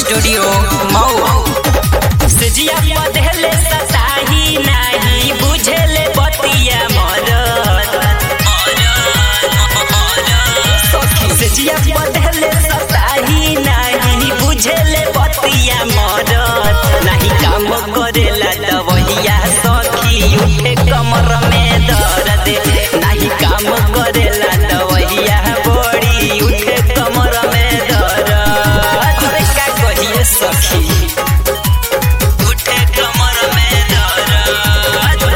studio Mau सजिया पधले सताही नाही बुझले बतिया मरद सजिया पधले सताही नाही बुझले बतिया मरद नहीं काम करेला दवहिया सखी उठे कमर में दर्द नहीं काम करेला दवहिया बड़ी उठे कमर में दर्द अरे का कहिए सखी उठे कमर में दर्द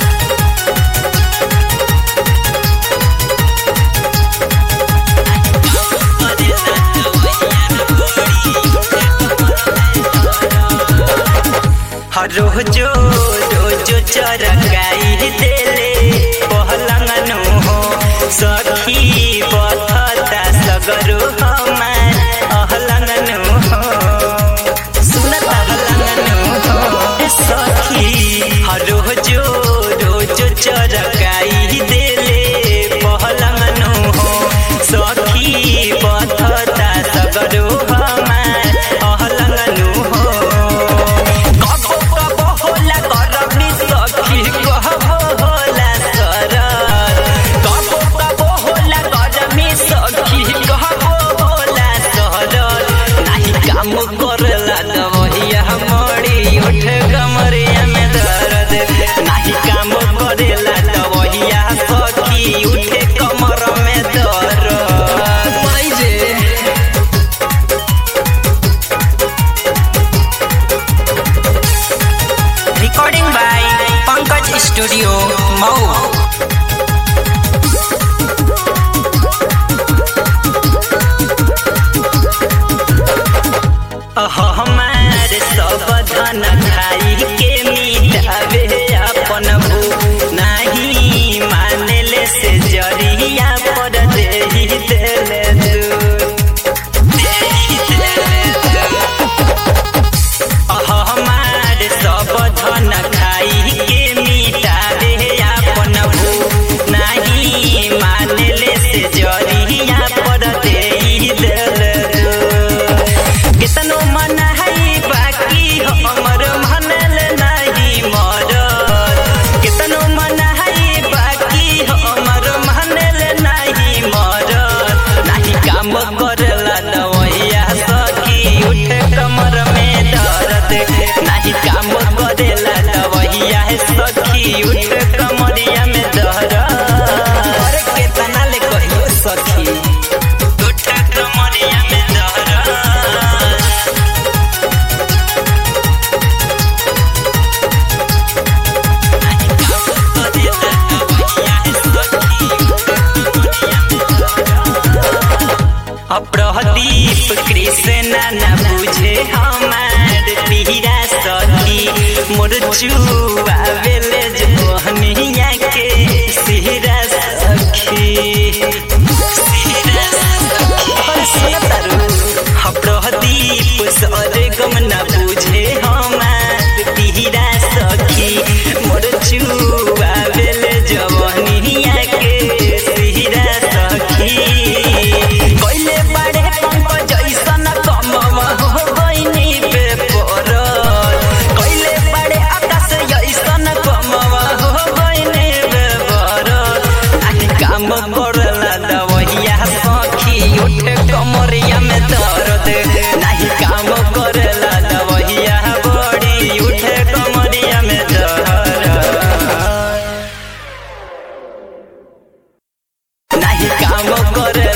रोजो रोजो चरकाई देले पहलंगनो हो सखी बथता सगरो हमार अहलंगनो हो सुनता अहलंगनो हो सखी रोजो रोजो चरकाई देले पहलंगनो हो सखी बथता सगरो हमार अहलंगनो हो स्टूडियो मऊ हमार सब धन खाई के मिटावे अपन भू नहीं मानेले से जरिया पर देही देले हमार सब धन खाई के मिटावे अपन भू नहीं मानेले से जरिया पर देही देले कितनो मन है बाकी हमर मनल नहीं मरद कितनो मन है बाकी हमर मनल नहीं मरद नहीं काम करला दवैया सखी उठे कमर में दर्द नहीं काम करेला दवैया सखी उठे कमरिया में दर्द अरे केतना ले कहियो सखी उठे कमरिया में दर्द प्रदीप कृष्ण न बुझे हमार पीरा सखी मोर चुआवेले जहनिया के सिहरा सखी प्रदीप सरगम न बुझे हमार पीरा सखी मोर चुआवेले जहनिया के सिहरा सखी कोइले बड़े पंप जैसन कमवा हो गइनी पे परल कोइले बड़े आकाश जैसन कमवा हो गइनी पे परल आही काम करला दवैया सखी उठे कमरिया में दर्द नाही काम करला दवैया बड़ी उठे कमरिया में दर्द नाही काम करे